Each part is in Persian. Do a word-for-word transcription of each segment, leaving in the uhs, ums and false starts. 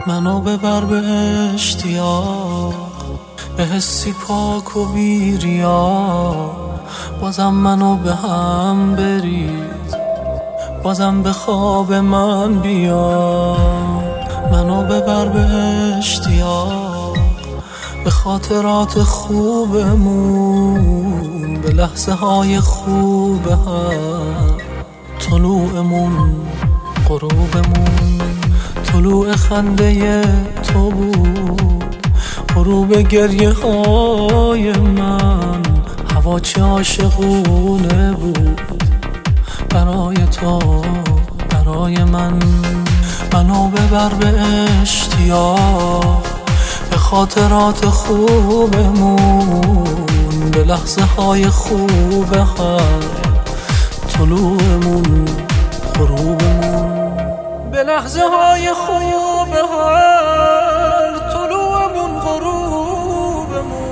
منو ببر به اشتیاق، به حسی پاک و بیریا. بازم منو به هم بریز، بازم به خواب من بیا. منو ببر به اشتیاق، به خاطرات خوبمون، به لحظه های خوب هم. طلوعمون، غروبمون، طلوع خنده تو بود، غروب گریه های من. هوا چه عاشقونه بود برای تو، برای من. منو ببر به اشتیاق، به خاطرات خوبمون، به لحظه های خوب هم. طلوعمون، غروبمون، به لحظه های خوب هر. طلوعمون، غروبمون.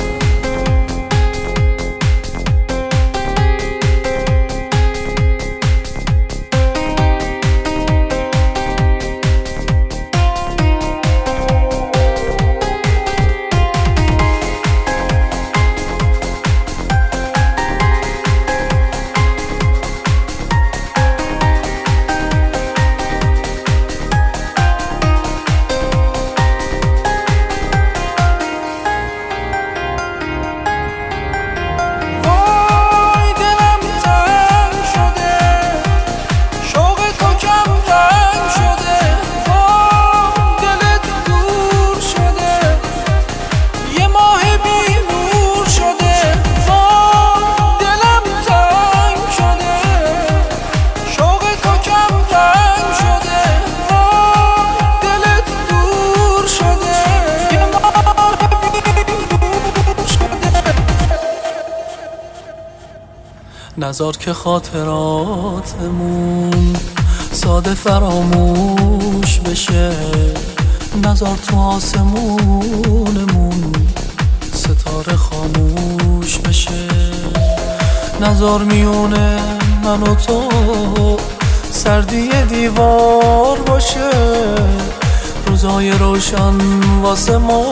نذار که خاطراتمون ساده فراموش بشه. نذار تو آسمونمون ستاره خاموش بشه. نذار میونه من و تو سردی دیوار باشه. روزای روشن واسه ما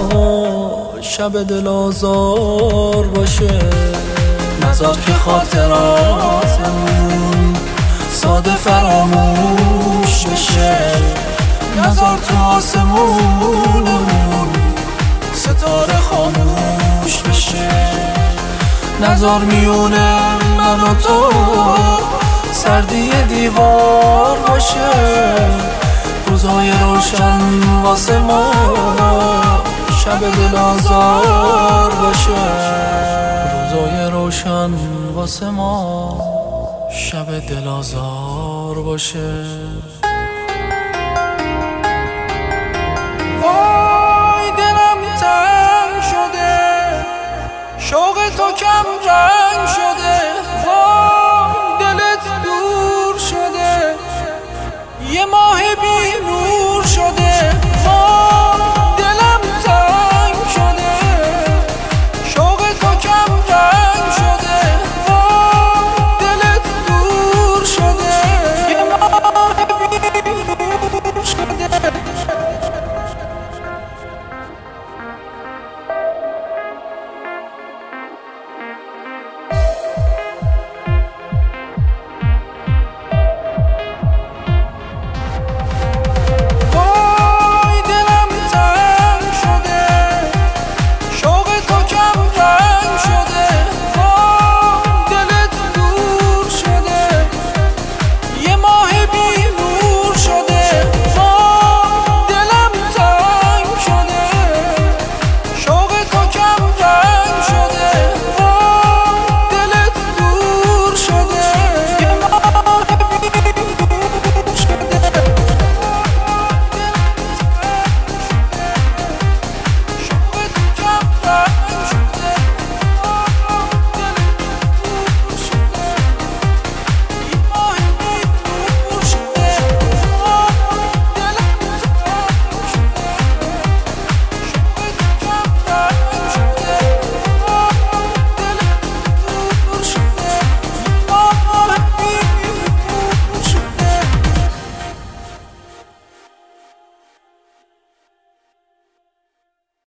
شب دل آزار باشه. نذار که خاطراتمون ساده فراموش بشه. نذار تو آسمونمون ستاره خاموش بشه. نذار میونه من و تو سردی دیوار باشه. روزای روشن واسه ما شب دل آزار باشه. روزای روشن واسه ما شب دل آزار باشه. وای دلم تنگ شده، شوق تو کم رنگ شده. وای دلت دور شده، یه ماه بی نور